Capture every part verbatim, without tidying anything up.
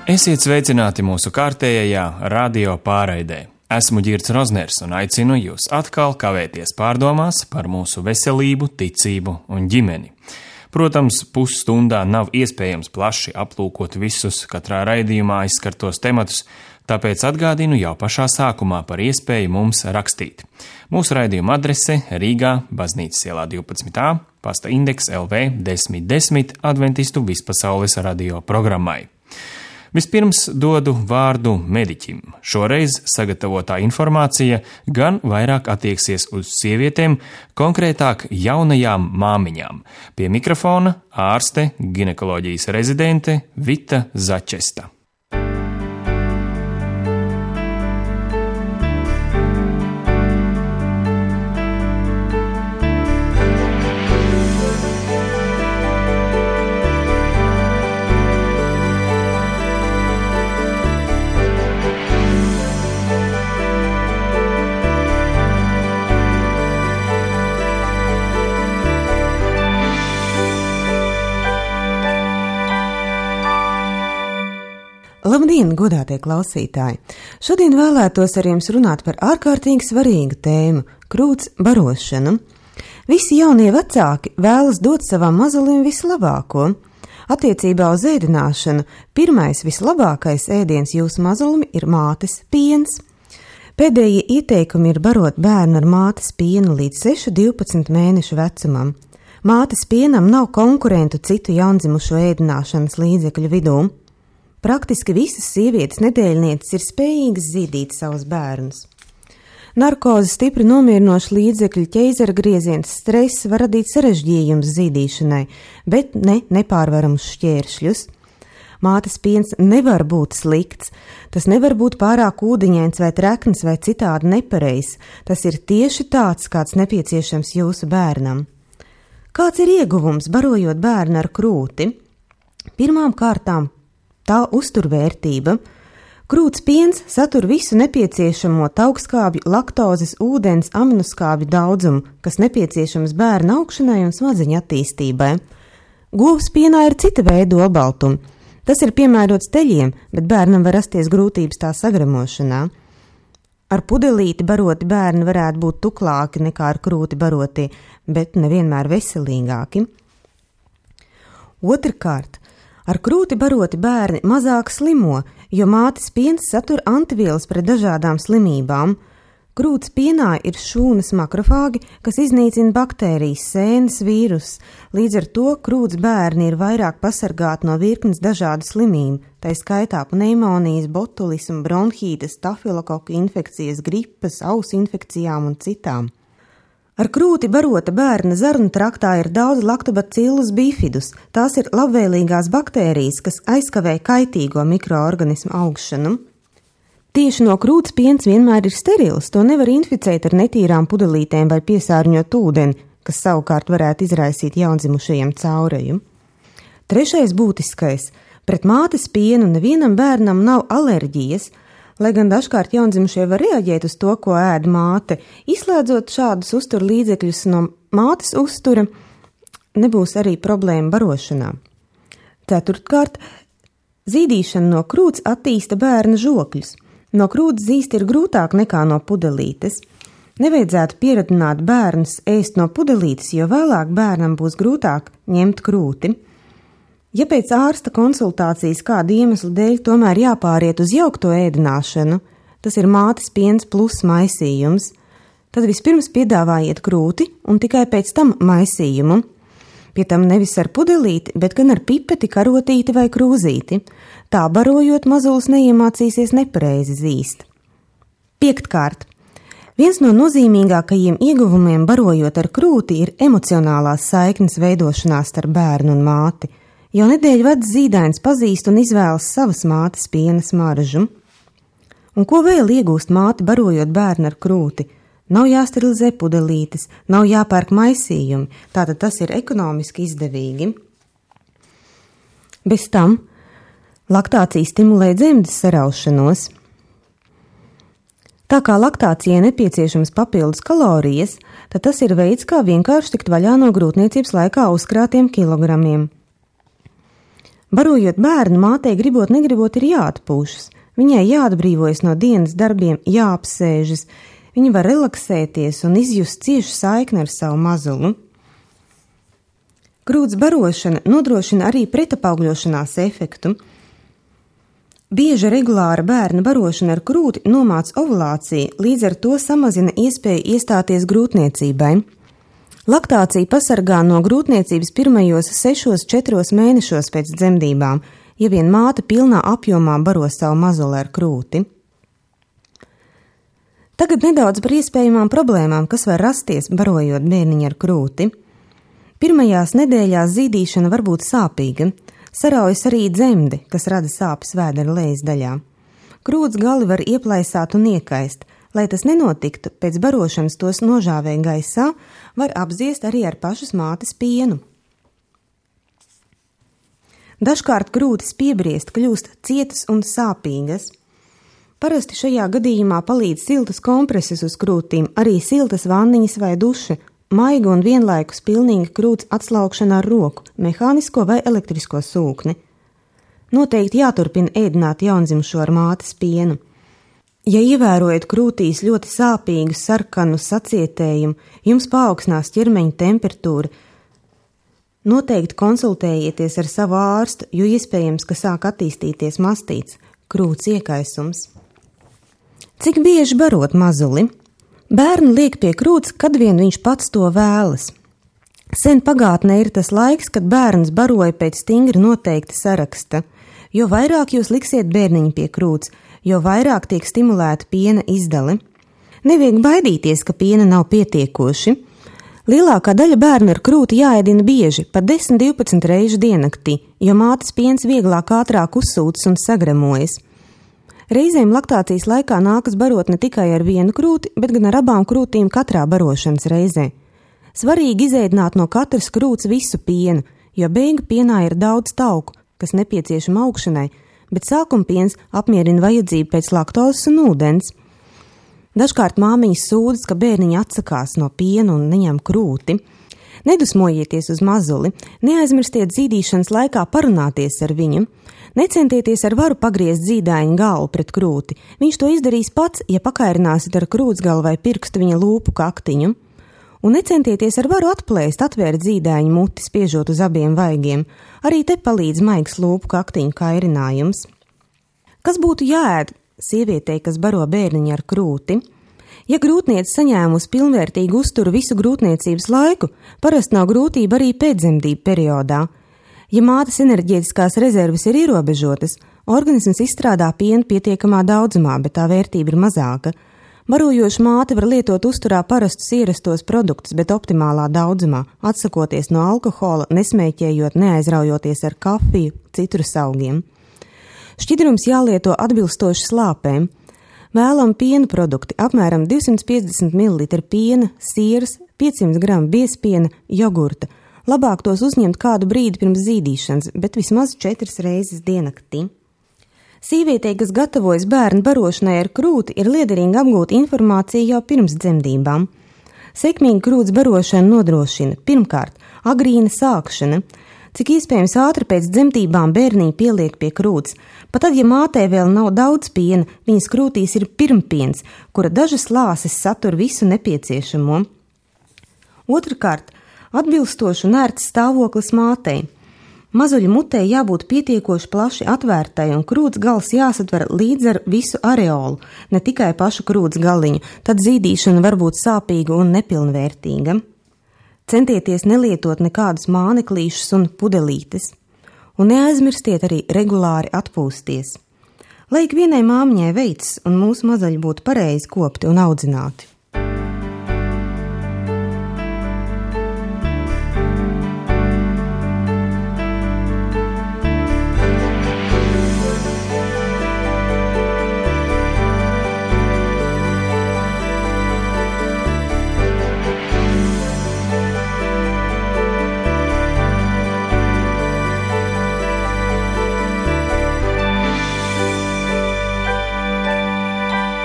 Esiet sveicināti mūsu kārtējajā radio pārraidē. Esmu Ģirds Rozners un aicinu jūs atkal kavēties pārdomās par mūsu veselību, ticību un ģimeni. Protams, pusstundā nav iespējams plaši aplūkot visus katrā raidījumā aizskartos tematus, tāpēc atgādinu jau pašā sākumā par iespēju mums rakstīt. Mūsu raidījuma adrese Rīgā, Baznīcas ielā divpadsmit A, pasta indeks L V desmit desmit Adventistu vispasaules radio programmai. Vispirms dodu vārdu mediķim. Šoreiz sagatavotā informācija gan vairāk attieksies uz sievietēm, konkrētāk jaunajām māmiņām. Pie mikrofona ārste, ginekoloģijas rezidente Vita Začesta. Labdien, godātie klausītāji! Šodien vēlētos ar jums runāt par ārkārtīgi svarīgu tēmu – krūts barošanu. Visi jaunie vecāki vēlas dot savam mazulim vislabāko. Attiecībā uz ēdināšanu pirmais vislabākais ēdiens jūsu mazulim ir mātes piens. Pēdējie ieteikumi ir barot bērnu ar mātes pienu līdz sešu divpadsmit mēnešu vecumam. Mātes pienam nav konkurentu citu jaundzimušo ēdināšanas līdzekļu vidū. Praktiski visas sievietes nedēļnieces ir spējīgas zīdīt savus bērnus. Narkoze, stipri nomierinoši līdzekļi, ķeizara grieziens, stress var radīt sarežģījumus zīdīšanai, bet ne nepārvaramus šķēršļus. Mātes piens nevar būt slikts, tas nevar būt pārāk ūdeņains vai trekns vai citādi nepareizs, tas ir tieši tāds, kāds nepieciešams jūsu bērnam. Kāds ir ieguvums barojot bērnu ar krūti? Pirmām kārtām tā uzturvērtība. Krūts piens satur visu nepieciešamo taukskābju, laktozes, ūdens, aminoskābju daudzumu, kas nepieciešams bērna augšanai un smadzeņu attīstībai. Govs pienā ir cita veida olbaltumi. Tas ir piemērots teļiem, bet bērnam var rasties grūtības tā sagramošanā. Ar pudelīti baroti bērni varētu būt tuklāki nekā ar krūti barotie, bet nevienmēr veselīgāki. Otrkārt, ar krūti baroti bērni mazāk slimo, jo mātes piens satur antivielas pret dažādām slimībām. Krūts pienā ir šūnas makrofāgi, kas iznīcina baktērijas, sēnes, vīrusus. Līdz ar to krūts bērni ir vairāk pasargāti no virknes dažādu slimību, tai skaitā pneimonijas, botulismu, bronhītas, stafilokoku infekcijas, gripas, ausu infekcijām un citām. Ar krūti barota bērna zarnu traktā ir daudz Lactobacillus bifidus. Tās ir labvēlīgās baktērijas, kas aizkavē kaitīgo mikroorganismu augšanu. Tieši no krūts piens vienmēr ir sterils, to nevar inficēt ar netīrām pudelītēm vai piesārņot ūdeni, kas savukārt varētu izraisīt jaundzimušajiem caureju. Trešais būtiskais – pret mātes pienu nevienam bērnam nav alerģijas, lai gan dažkārt jaundzimušie var reaģēt uz to, ko ēd māte. Izslēdzot šādus uztur līdzekļus no mātes uztura, nebūs arī problēma barošanā. Ceturtkārt, zīdīšana no krūts attīsta bērna žokļus. No krūts zīst ir grūtāk nekā no pudelītes. Nevajadzētu pieradināt bērnus ēst no pudelītes, jo vēlāk bērnam būs grūtāk ņemt krūti. Ja pēc ārsta konsultācijas kādu iemeslu dēļ tomēr jāpāriet uz jaukto ēdināšanu, tas ir mātes piens plus maisījums, tad vispirms piedāvājiet krūti un tikai pēc tam maisījumu. Pie tam nevis ar pudelīti, bet gan ar pipeti, karotīti vai krūzīti. Tā barojot mazulis neiemācīsies nepareizi zīst. Piektkārt. Viens no nozīmīgākajiem ieguvumiem barojot ar krūti ir emocionālās saiknes veidošanās starp bērnu un māti. Jau nedēļu vecs zīdainis pazīst un izvēlas savas mātes piena smaržu. Un ko vēl iegūst māte barojot bērnu ar krūti? Nav jāsterilizē pudelītes, nav jāpērk maisījumi, tātad tas ir ekonomiski izdevīgi. Bez tam laktācija stimulē dzemdes saraušanos. Tā kā laktācijai nepieciešams papildus kalorijas, tad tas ir veids, kā vienkārši tikt vaļā no grūtniecības laikā uzkrātiem kilogramiem. Barojot bērnu, mātei gribot negribot ir jāatpūšas. Viņai jāatbrīvojas no dienas darbiem, jāapsēžas. Viņa var relaksēties un izjust ciešu saikni ar savu mazulu. Krūts barošana nodrošina arī pretapaugļošanās efektu. Bieža regulāra bērna barošana ar krūti nomāc ovulāciju, līdz ar to samazina iespēju iestāties grūtniecībai. Laktācija pasargā no grūtniecības pirmajos sešos četros mēnešos pēc dzemdībām, ja vien māte pilnā apjomā baro savu mazuli ar krūti. Tagad nedaudz par iespējamām problēmām, kas var rasties barojot bērniņu ar krūti. Pirmajās nedēļās zīdīšana var būt sāpīga, saraujas arī dzemde, kas rada sāpes vēdera lejas daļā. Krūts gali var ieplaisāt un iekaist. Lai tas nenotiktu, pēc barošanas tos nožāvē gaisā, var apziest arī ar pašas mātes pienu. Dažkārt krūtis piebriest kļūst cietas un sāpīgas. Parasti šajā gadījumā palīdz siltas kompreses uz krūtīm, arī siltas vanniņas vai duša, maiga un vienlaikus pilnīga krūts atslaukšana ar roku, mehānisko vai elektrisko sūkni. Noteikti jāturpina ēdināt jaundzimušo ar mātes pienu. Ja ievērojat krūtīs ļoti sāpīgu sarkanu sacietējumu, jums paaugstinās ķermeņa temperatūra, noteikti konsultējieties ar savu ārstu, jo iespējams, ka sāk attīstīties mastīts, krūts iekaisums. Cik bieži barot mazuli? Bērnu liek pie krūts, kad vien viņš pats to vēlas. Sen pagātnē ir tas laiks, kad bērns baroja pēc stingri noteikta saraksta. Jo vairāk jūs liksiet bērniņu pie krūts, jo vairāk tiek stimulēta piena izdale. Nevajag baidīties, ka piena nav pietiekoši. Lielākā daļa bērnu ar krūti jāēdina bieži, pat desmit līdz divpadsmit reižu diennaktī, jo mātes piens vieglāk ātrāk uzsūcas un sagremojas. Reizēm laktācijas laikā nākas barot ne tikai ar vienu krūti, bet gan ar abām krūtīm katrā barošanas reizē. Svarīgi izēdināt no katras krūts visu pienu, jo beigu pienā ir daudz tauku, kas nepieciešama augšanai, bet sākuma piens apmierina vajadzību pēc laktozes un ūdens. Dažkārt māmiņas sūdzas, ka bērniņi atsakās no piena un neņem krūti. Nedusmojieties uz mazuli, neaizmirstiet zīdīšanas laikā parunāties ar viņu. Necentieties ar varu pagriezt zīdaiņa galvu pret krūti. Viņš to izdarīs pats, ja pakairināsiet ar krūtsgalu vai pirkstu viņa lūpu kaktiņu. Un necentieties ar varu atplēst, atvērt zīdaiņu muti, spiežot uz abiem vaigiem. Arī te palīdz maigs lūpu kaktiņu kairinājums. Kas būtu jāēd sievietei, kas baro bērniņu ar krūti? Ja grūtniece saņēmusi pilnvērtīgu uzturu visu grūtniecības laiku, parasti nav grūtība arī pēcdzemdību periodā. Ja mātes enerģētiskās rezerves ir ierobežotas, organisms izstrādā pienu pietiekamā daudzumā, bet tā vērtība ir mazāka. Barojoša māte var lietot uzturā parastus ierastos produktus, bet optimālā daudzumā, atsakoties no alkohola, nesmēķējot, neaizraujoties ar kafiju, citrus augiem. Šķidrums jālieto atbilstoši slāpēm. Vēlam piena produkti apmēram divsimt piecdesmit mililitri piena, sieras, piecsimt gramu biezpiena, jogurta. Labāk tos uzņemt kādu brīdi pirms zīdīšanas, bet vismaz četras reizes diennaktī. Sīvietei, kas gatavojas bērnu barošanai ar krūti, ir liederīgi apgūt informāciju jau pirms dzemdībām. Sekmīga krūts barošana nodrošina pirmkārt agrīna sākšana. Cik iespējams ātri pēc dzemdībām bērniņu pieliek pie krūts. Pat tad, ja mātei vēl nav daudz piena, viņas krūtīs ir pirmpiens, kura dažas lāses satur visu nepieciešamo. Otrkārt, atbilstoši un ērts stāvoklis mātei. Mazuļu mutē jābūt pietiekoši plaši atvērtai un krūts gals jāsatver līdz ar visu areolu, ne tikai pašu krūts galiņu, tad zīdīšana var būt sāpīga un nepilnvērtīga. Centieties nelietot nekādus māneklīšus un pudelītes, un neaizmirstiet arī regulāri atpūsties. Lai ik vienai māmiņai veicas un mūsu mazaļi būtu pareizi kopti un audzināti.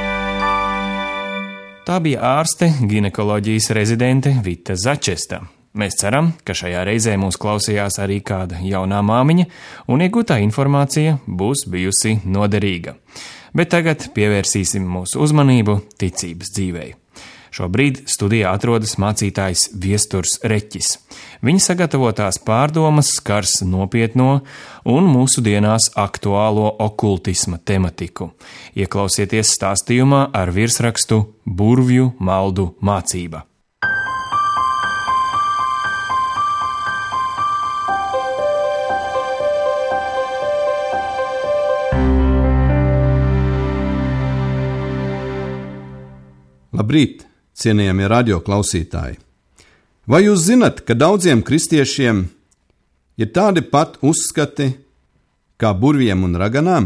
Tā bija ārste, ginekoloģijas rezidente Vita Začesta. Mēs ceram, ka šajā reizē mūs klausījās arī kāda jaunā māmiņa, un iegūtā informācija būs bijusi noderīga. Bet tagad pievērsīsim mūsu uzmanību ticības dzīvei. Šobrīd studijā atrodas mācītājs Viesturs Reķis. Viņa sagatavotās pārdomas skars nopietno un mūsu dienās aktuālo okultisma tematiku. Ieklausieties stāstījumā ar virsrakstu Burvju maldu mācība. Labrīt, cienījamie radioklausītāji! Vai jūs zinat, ka daudziem kristiešiem ir tādi pat uzskati kā burvjiem un raganām?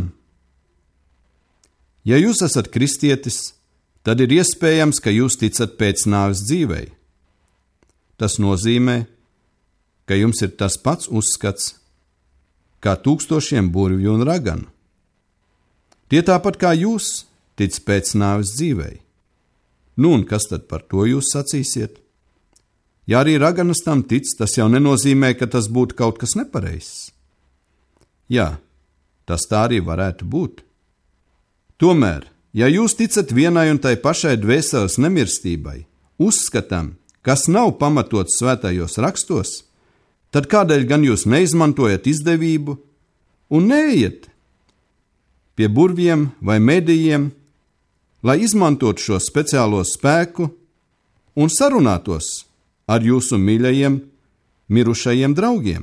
Ja jūs esat kristietis, tad ir iespējams, ka jūs ticat pēcnāves dzīvei. Tas nozīmē, ka jums ir tas pats uzskats kā tūkstošiem burvju un raganu. Tie tāpat kā jūs tic pēcnāves dzīvei. Nu, un kas tad par to jūs sacīsiet? Ja arī raganas tam tic, tas jau nenozīmē, ka tas būtu kaut kas nepareizs. Jā, tas tā arī varētu būt. Tomēr, ja jūs ticat vienai un tai pašai dvēseles nemirstībai, uzskatām, kas nav pamatots svētajos rakstos, tad kādēļ gan jūs neizmantojat izdevību un neiet pie burvjiem vai medijiem, lai izmantotu šo speciālo spēku un sarunātos ar jūsu mīļajiem, mirušajiem draugiem?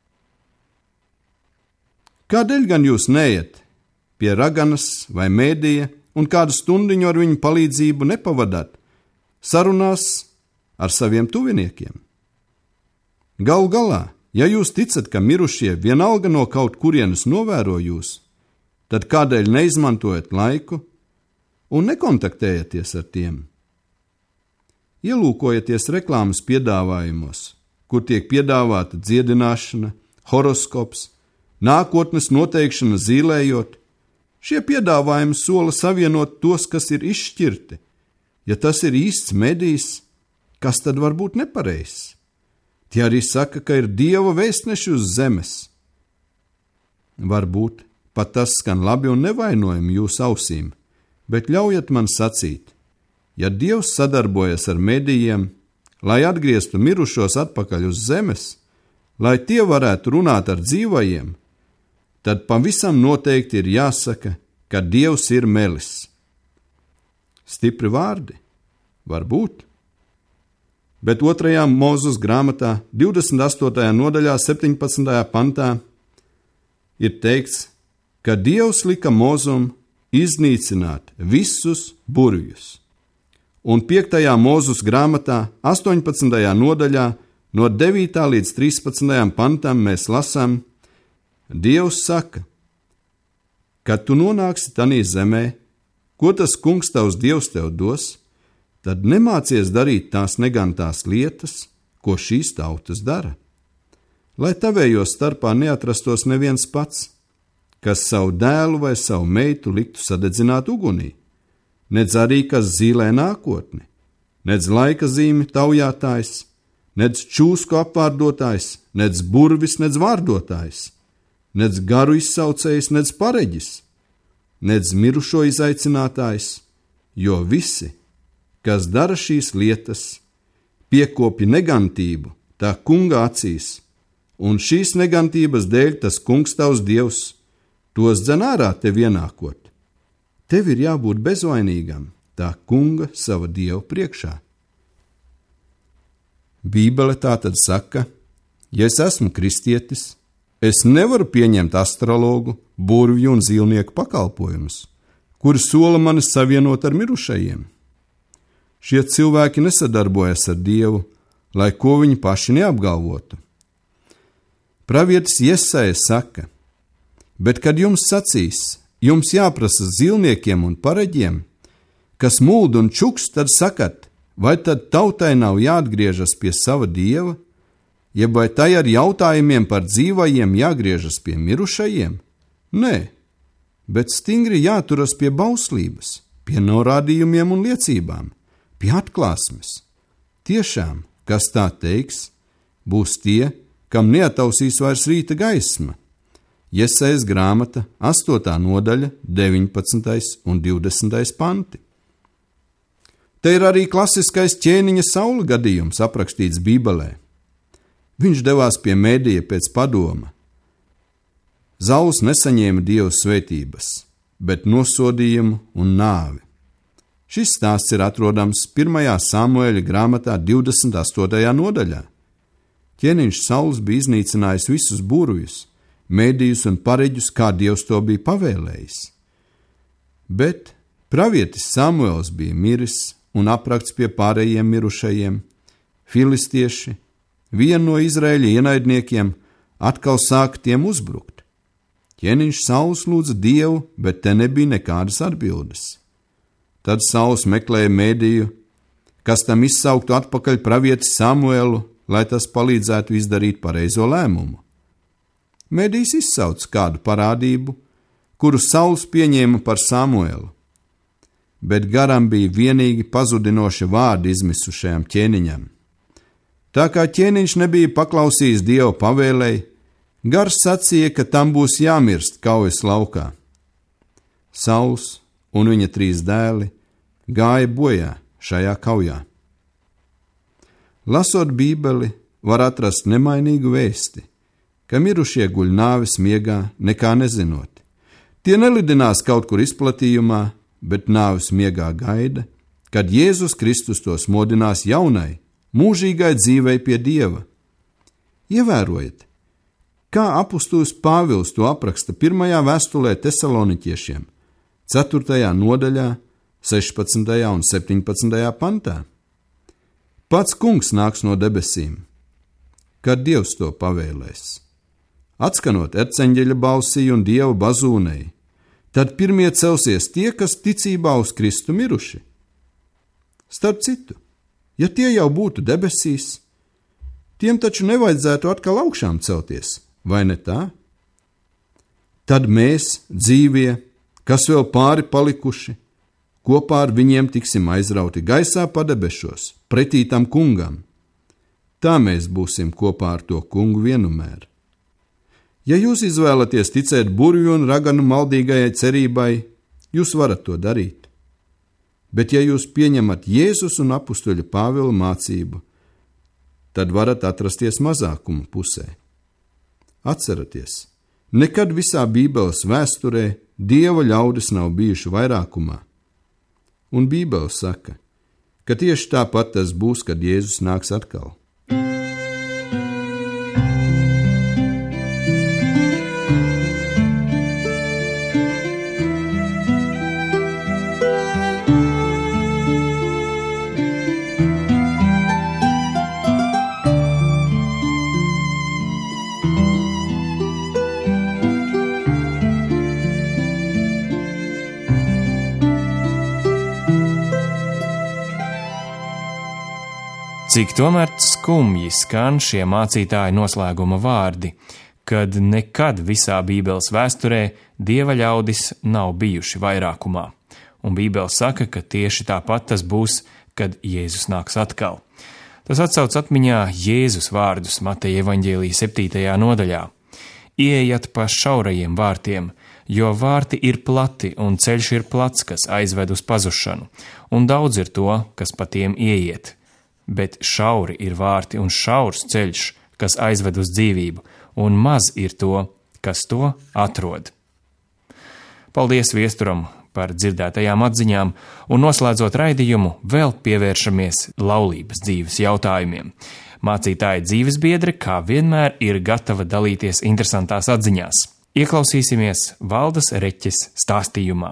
Kādēļ gan jūs neiet pie raganas vai mēdīja un kādu stundiņu ar viņu palīdzību nepavadāt sarunās ar saviem tuviniekiem? Galu galā, ja jūs ticat, ka mirušie vienalga no kaut kurienes novēro jūs, tad kādēļ neizmantojat laiku un nekontaktējieties ar tiem? Ielūkojieties reklāmas piedāvājumos, kur tiek piedāvāta dziedināšana, horoskops, nākotnes noteikšana zīlējot. Šie piedāvājumi sola savienot tos, kas ir izšķirti. Ja tas ir īsts medijs, kas tad var būt nepareizs? Tie arī saka, ka ir Dieva vēstneši uz zemes. Varbūt pat tas skan labi un nevainojami jūsu ausīm, bet ļaujiet man sacīt, ja Dievs sadarbojas ar medijiem, lai atgrieztu mirušos atpakaļ uz zemes, lai tie varētu runāt ar dzīvajiem, tad pavisam noteikti ir jāsaka, ka Dievs ir melis. Stipri vārdi? Varbūt. Bet otrajā Mūzes grāmatā, divdesmit astotajā nodaļā, septiņpadsmitajā pantā, ir teikts, ka Dievs lika Mūzum iznīcināt visus burvjus. Un piektajā Mūzes grāmatā, astoņpadsmitajā nodaļā, no devītā līdz trīspadsmitajam pantam mēs lasām, Dievs saka, kad tu nonāksi tanī zemē, ko tas kungs tavs Dievs tev dos, tad nemācies darīt tās negantās lietas, ko šīs tautas dara. Lai tavējos starpā neatrastos neviens pats, kas savu dēlu vai savu meitu liktu sadedzināt ugunī, nedz arī kas zīlē nākotni, nedz laika zīmi taujātājs, nedz čūsku apvārdotājs, nedz burvis, nedz vārdotājs, nedz garu izsaucējs, nedz pareģis, nedz mirušo izaicinātājs, jo visi, kas dara šīs lietas, piekopja negantību tā kunga acīs, un šīs negantības dēļ tas kungs tavs Dievs tos dzen ārā tev ienākot. Tev ir jābūt bezvainīgam tā kunga sava Dieva priekšā. Bībele tā tad saka, ja es esmu kristietis, es nevaru pieņemt astrologu, burvju un zīlnieku pakalpojumus, kuri sola mani savienot ar mirušajiem. Šie cilvēki nesadarbojas ar Dievu, lai ko viņi paši neapgalvotu. Pravietis Jesaja saka, bet kad jums sacīs, jums jāprasa zīlniekiem un pareģiem, kas mūld un čuks, tad sakat, vai tad tautai nav jāatgriežas pie sava Dieva, jeb vai tai ar jautājumiem par dzīvajiem jāgriežas pie mirušajiem? Nē, bet stingri jāturas pie bauslības, pie norādījumiem un liecībām, pie atklāsmes. Tiešām, kas tā teiks, būs tie, kam neatausīs vairs rīta gaisma. Jesajas grāmata, astotā nodaļa, deviņpadsmitais un divdesmitais panti. Te ir arī klasiskais ķēniņa Saula gadījums aprakstīts Bībelē. Viņš devās pie Mēdija pēc padoma. Sauls nesaņēma Dieva svētības, bet nosodījumu un nāvi. Šis stāsts ir atrodams pirmajā Samuēļa grāmatā divdesmit astotajā nodaļā. Ķēniņš Sauls bija iznīcinājis visus burvjus, mēdījus un pareģus, kā Dievs to bija pavēlējis. Bet pravietis Samuels bija miris un aprakts pie pārējiem mirušajiem. Filistieši, viena no Izraēļa ienaidniekiem, atkal sāka tiem uzbrukt. Ķēniņš Sauls lūdza Dievu, bet te nebija nekādas atbildes. Tad Sauls meklēja mēdīju, kas tam izsauktu atpakaļ pravieti Samuelu, lai tas palīdzētu izdarīt pareizo lēmumu. Mēdījis izsauc kādu parādību, kuru Sauls pieņēma par Samuelu, bet garam bija vienīgi pazudinoši vārdi izmisušajam ķēniņam. Tā kā ķēniņš nebija paklausījis Dieva pavēlei, gars sacīja, ka tam būs jāmirst kaujas laukā. Sauls un viņa trīs dēli gāja bojā šajā kaujā. Lasot Bībeli, var atrast nemainīgu vēsti, ka mirušie guļ nāves miegā, nekā nezinot. Tie nelidinās kaut kur izplatījumā, bet nāves miegā gaida, kad Jēzus Kristus tos modinās jaunai, mūžīgai dzīvei pie Dieva. Ievērojiet, kā apustulis Pāvils to apraksta pirmajā vēstulē Tesaloniķiešiem, ceturtajā nodaļā, sešpadsmitajā un septiņpadsmitajā pantā. Pats kungs nāks no debesīm, kad Dievs to pavēlēs. Atskanot erceņģeļa balsī un Dieva bazūnei, tad pirmie celsies tie, kas ticībā uz Kristu miruši. Starp citu, ja tie jau būtu debesīs, tiem taču nevajadzētu atkal augšām celties, vai ne tā? Tad mēs, dzīvie, kas vēl pāri palikuši, kopā ar viņiem tiksim aizrauti gaisā padebešos, pretī tam kungam. Tā mēs būsim kopā ar to kungu vienmēr. Ja jūs izvēlaties ticēt burvju un raganu maldīgajai cerībai, jūs varat to darīt. Bet ja jūs pieņemat Jēzus un apustuļa Pāvila mācību, tad varat atrasties mazākuma pusē. Atceraties, nekad visā Bībeles vēsturē Dieva ļaudis nav bijuši vairākumā. Un Bībele saka, ka tieši tāpat tas būs, kad Jēzus nāks atkal. Cik tomēr skumji skan šie mācītāja noslēguma vārdi, kad nekad visā Bībeles vēsturē Dieva ļaudis nav bijuši vairākumā. Un Bībele saka, ka tieši tāpat tas būs, kad Jēzus nāks atkal. Tas atsauc atmiņā Jēzus vārdus Mateja evaņģēlija septītajā nodaļā. Iejat pa šaurajiem vārtiem, jo vārti ir plati un ceļš ir plats, kas aizved uz pazušanu, un daudz ir to, kas pa tiem ieiet. Bet šauri ir vārti un šaurs ceļš, kas aizved uz dzīvību, un maz ir to, kas to atrod. Paldies viesturam par dzirdētajām atziņām, un noslēdzot raidījumu, vēl pievēršamies laulības dzīves jautājumiem. Mācītāja dzīves biedre, kā vienmēr, ir gatava dalīties interesantās atziņās. Ieklausīsimies Valdas Reķes stāstījumā.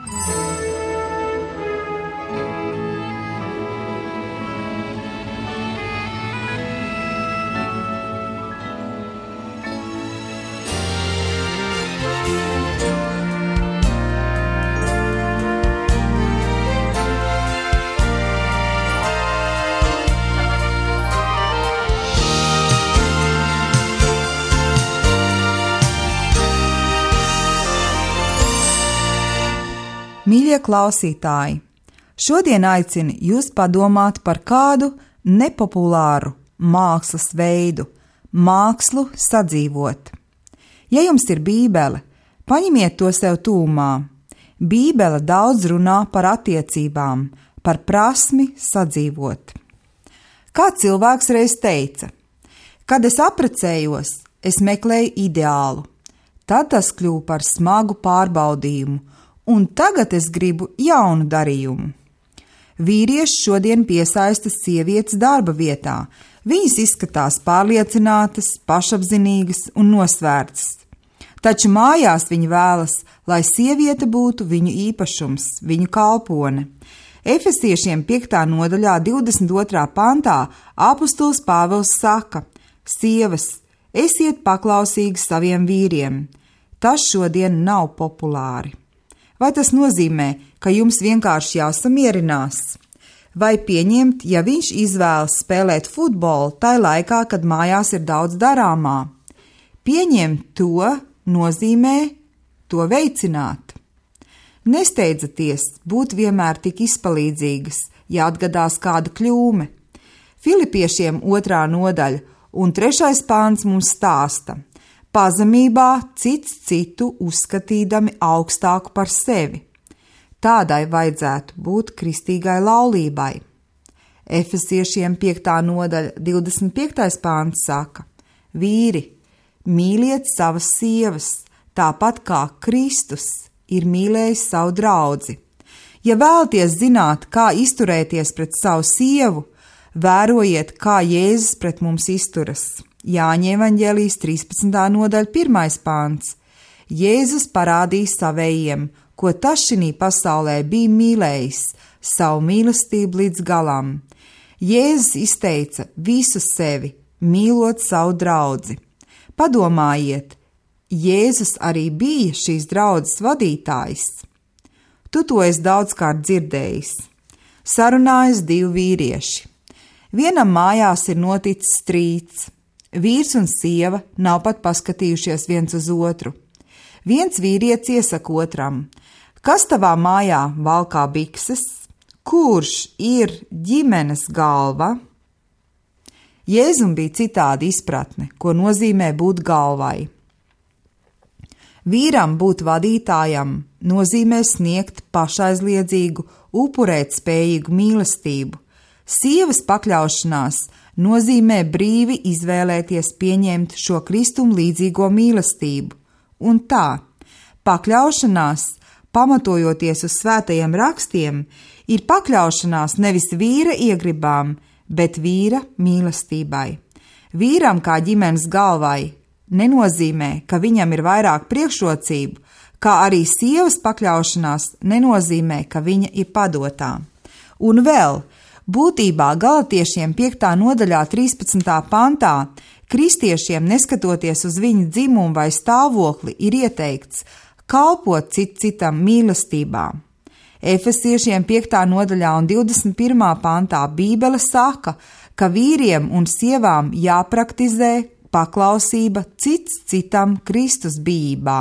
Mīļie klausītāji, šodien aicinu jūs padomāt par kādu nepopulāru mākslas veidu – mākslu sadzīvot. Ja jums ir Bībele, paņemiet to sev tūmā. Bībele daudz runā par attiecībām, par prasmi sadzīvot. Kā cilvēks reiz teica, kad es apprecējos, es meklēju ideālu, tad tas kļuva par smagu pārbaudījumu, un tagad es gribu jaunu darījumu. Vīrieši šodien piesaista sievietes darba vietā. Viņas izskatās pārliecinātas, pašapzinīgas un nosvērtas. Taču mājās viņi vēlas, lai sieviete būtu viņu īpašums, viņu kalpone. Efesiešiem piektā nodaļā divdesmit otrā pantā apustulis Pāvils saka: sievas, esiet paklausīgi saviem vīriem. Tas šodien nav populāri. Vai tas nozīmē, ka jums vienkārši jāsamierinās? Vai pieņemt, ja viņš izvēlas spēlēt futbolu tai laikā, kad mājās ir daudz darāmā? Pieņemt to nozīmē to veicināt. Nesteidzaties būt vienmēr tik izpalīdzīgas, ja atgadās kāda kļūme. Filipiešiem otrā nodaļa un trešais pāns mums stāsta: pazemībā cits citu uzskatīdami augstāku par sevi. Tādai vajadzētu būt kristīgai laulībai. Efesiešiem piektā nodaļa divdesmit piektais pāns saka: vīri, mīliet savas sievas, tāpat kā Kristus ir mīlējis savu draudzi. Ja vēlaties zināt, kā izturēties pret savu sievu, vērojiet, kā Jēzus pret mums izturas. Jāņa evaņģēlijas trīspadsmitā nodaļa pirmais pāns. Jēzus parādīja savējiem, ko tas šinī pasaulē bija mīlējis, savu mīlestību līdz galam. Jēzus izteica visu sevi, mīlot savu draudzi. Padomājiet, Jēzus arī bija šīs draudzes vadītājs. Tu to esi daudzkārt dzirdējis. Sarunājas divi vīrieši. Vienam mājās ir noticis strīds. Vīrs un sieva nav pat paskatījušies viens uz otru. Viens vīrietis iesaka otram: kas tavā mājā valkā bikses? Kurš ir ģimenes galva? Jēzum bija citāda izpratne, ko nozīmē būt galvai. Vīram būt vadītājam nozīmē sniegt pašaizliedzīgu, upurēt spējīgu mīlestību. Sievas pakļaušanās nozīmē brīvi izvēlēties pieņemt šo Kristum līdzīgo mīlestību. Un tā, pakļaušanās, pamatojoties uz svētajiem rakstiem, ir pakļaušanās nevis vīra iegribām, bet vīra mīlestībai. Vīram kā ģimenes galvai nenozīmē, ka viņam ir vairāk priekšrocību, kā arī sievas pakļaušanās nenozīmē, ka viņa ir padotā. Un vēl, būtībā Galatiešiem piektā nodaļā trīspadsmitā pantā kristiešiem, neskatoties uz viņu dzimumu vai stāvokli, ir ieteikts kalpot cit citam mīlestībā. Efesiešiem piektā nodaļā un divdesmit pirmā pantā Bībele saka, ka vīriem un sievām jāpraktizē paklausība cits citam Kristus bijībā.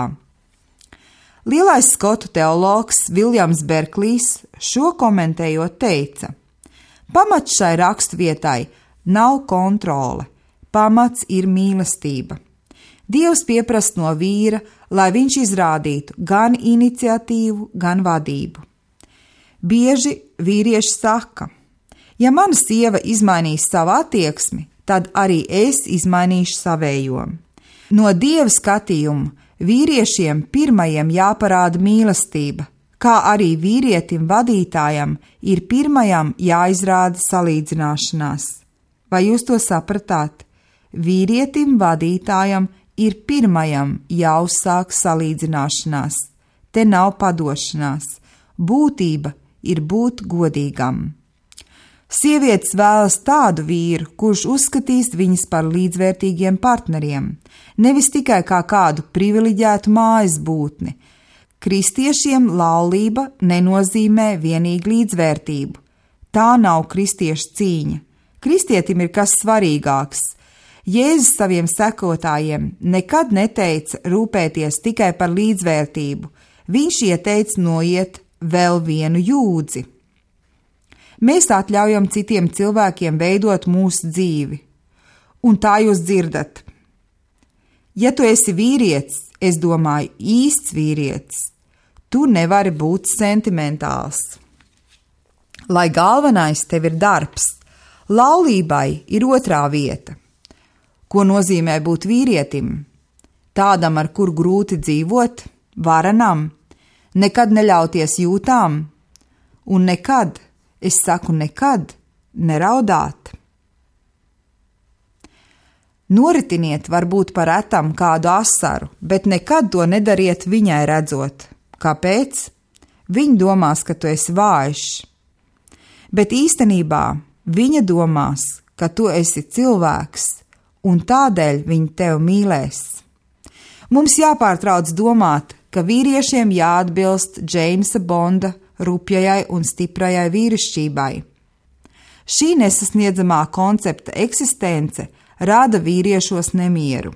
Lielais skotu teologs Viljams Berklijs šo komentējot teica: pamats šai raksturvietai nav kontrole. Pamats ir mīlestība. Dievs pieprasa no vīra, lai viņš izrādītu gan iniciatīvu, gan vadību. Bieži vīrieši saka: ja mana sieva izmainīs savu attieksmi, tad arī es izmainīšu savējo. No Dieva skatījuma vīriešiem pirmajiem jāparāda mīlestība, kā arī vīrietim vadītājam ir pirmajam jāizrāda salīdzināšanās. Vai jūs to sapratāt? Vīrietim vadītājam ir pirmajam jāuzsāk salīdzināšanās. Te nav padošanās. Būtība ir būt godīgam. Sievietes vēlas tādu vīru, kurš uzskatīs viņas par līdzvērtīgiem partneriem, nevis tikai kā kādu privileģētu mājas būtni. Kristiešiem laulība nenozīmē vienīgi līdzvērtību. Tā nav kristiešu cīņa. Kristietim ir kas svarīgāks. Jēzus saviem sekotājiem nekad neteica rūpēties tikai par līdzvērtību. Viņš ieteica noiet vēl vienu jūdzi. Mēs atļaujam citiem cilvēkiem veidot mūsu dzīvi. un tā jūs dzirdat. Ja tu esi vīrietis, es domāju, īsts vīrietis, tu nevari būt sentimentāls. Lai galvenais tev ir darbs, laulībai ir otrā vieta. Ko nozīmē būt vīrietim? Tādam, ar kur grūti dzīvot, varenam, nekad neļauties jūtām, un nekad, es saku nekad, neraudāt. Noritiniet varbūt par retam kādu asaru, bet nekad to nedariet viņai redzot. Kāpēc? Viņa domās, ka tu esi vājš. Bet īstenībā viņa domās, ka tu esi cilvēks, un tādēļ viņa tevi mīlēs. Mums jāpārtrauc domāt, ka vīriešiem jāatbilst Džeimsa Bonda rupjajai un stiprajai vīrišķībai. Šī nesasniedzamā koncepta eksistence rada vīriešos nemieru.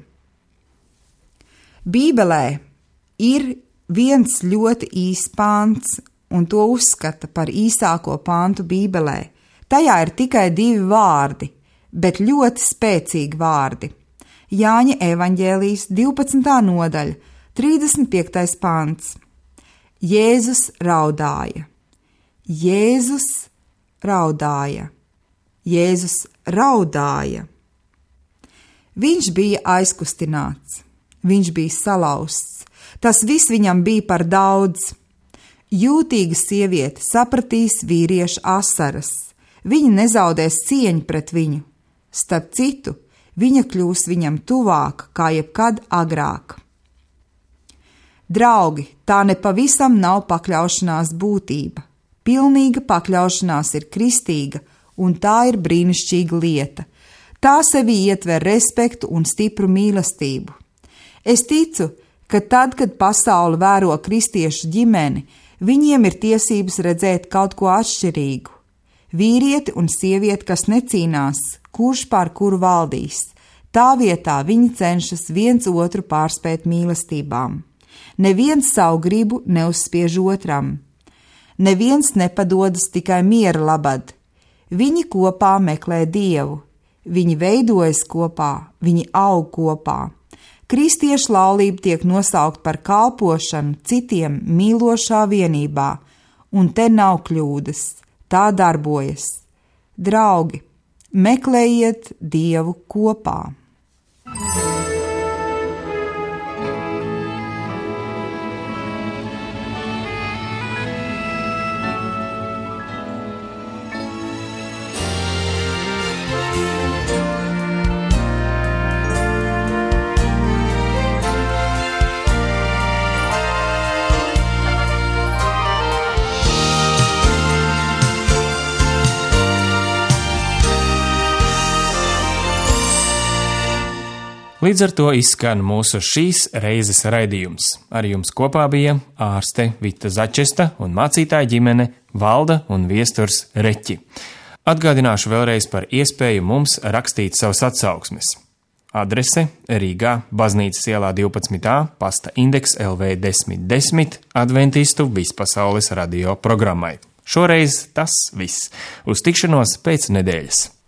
Bībelē ir viens ļoti īss pāns, un to uzskata par īsāko pāntu Bībelē. Tajā ir tikai divi vārdi, bet ļoti spēcīgi vārdi. Jāņa evaņģēlijas divpadsmitā nodaļa, trīsdesmit piektais pants. Jēzus raudāja. Jēzus raudāja. Jēzus raudāja. Viņš bija aizkustināts, viņš bija salauzts, tas viss viņam bija par daudz. Jūtīga sieviete sapratīs vīrieša asaras, viņa nezaudēs cieņu pret viņu. Starp citu, viņa kļūs viņam tuvāk kā jebkad agrāk. Draugi, tā nepavisam nav pakļaušanās būtība. Pilnīga pakļaušanās ir kristīga, un tā ir brīnišķīga lieta. Tā sevī ietver respektu un stipru mīlestību. Es ticu, ka tad, kad pasaule vēro kristiešu ģimeni, viņiem ir tiesības redzēt kaut ko atšķirīgu. Vīrieti un sievieti, kas necīnās, kurš pār kuru valdīs, tā vietā viņi cenšas viens otru pārspēt mīlestībām. Neviens savu gribu neuzspiež otram. Neviens nepadodas tikai miera labad. Viņi kopā meklē Dievu. Viņi veidojas kopā, viņi aug kopā. Kristiešu laulība tiek nosaukt par kalpošanu citiem mīlošā vienībā, un te nav kļūdas, tā darbojas. Draugi, meklējiet Dievu kopā. Līdz ar to izskan mūsu šīs reizes raidījums. Ar jums kopā bija ārste Vita Začesta un mācītāja ģimene Valda un Viesturs Reķi. Atgādināšu vēlreiz par iespēju mums rakstīt savas atsauksmes. Adrese Rīgā, Baznīcas ielā divpadsmit A, pasta indeks L V desmit desmit, Adventistu vispasaules radio programmai. Šoreiz tas viss. Uz tikšanos pēc nedēļas.